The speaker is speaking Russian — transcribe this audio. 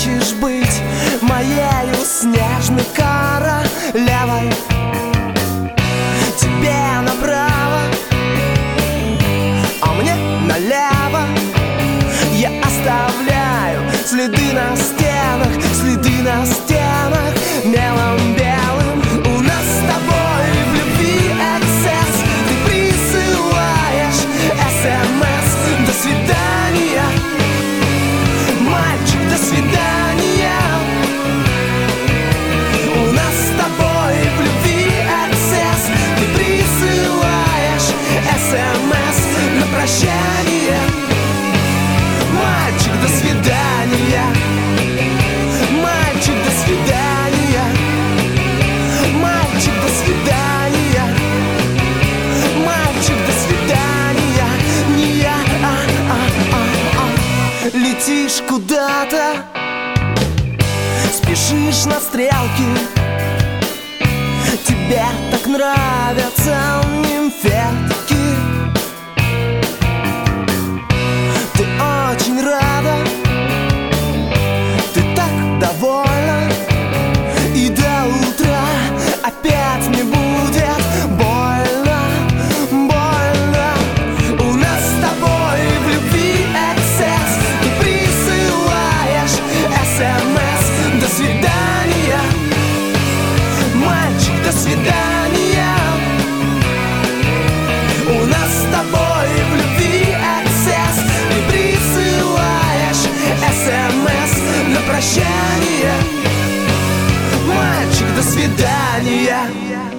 хочешь быть моею снежной королевой. Тебе направо, а мне налево. Я оставляю следы на стенах, следы на стенах мелом белым. У нас с тобой в любви эксцесс. Ты присылаешь СМС. До свидания, мальчик, до свидания. У нас с тобой в любви эксцесс. Ты присылаешь СМС на прощание. Мальчик, до свидания. Мальчик, до свидания. Мальчик, до свидания. Мальчик, до свидания. Не я, летишь куда-то, спешишь на стрелке. Тебе так нравятся нимфетки. Ты очень рада, ты так довольна. И до утра опять не будет больно, больно. У нас с тобой в любви эксцесс. Ты присылаешь СМС. До свидания, мальчик, до свидания. У нас с тобой в любви эксцесс. Ты присылаешь СМС на прощание. Мальчик, до свидания.